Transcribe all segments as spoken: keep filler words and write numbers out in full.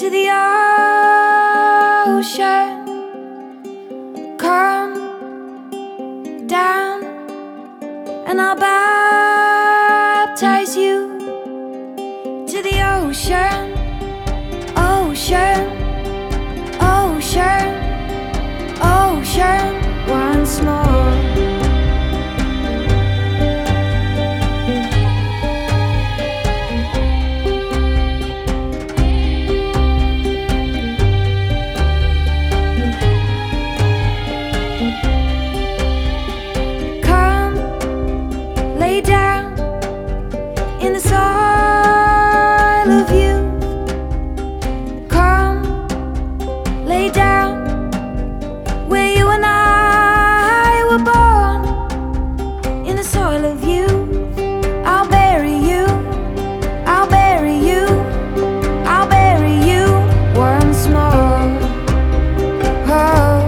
to the ocean. Come down and I'll baptize you to the ocean, ocean, ocean, ocean once more. Lay down in the soil of youth. Come, lay down where you and I were born, in the soil of youth. I'll bury you, I'll bury you, I'll bury you once more. Oh,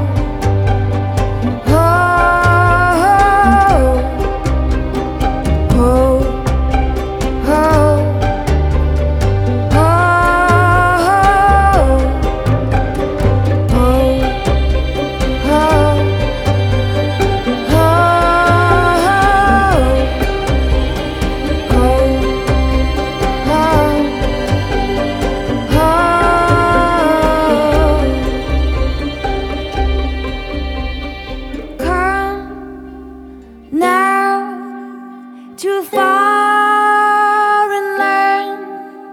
to a foreign land.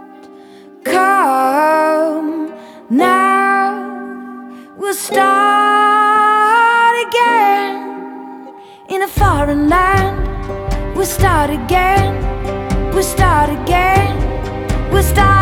Come now, we'll start again. In a foreign land, we'll start again. We'll start again. We'll start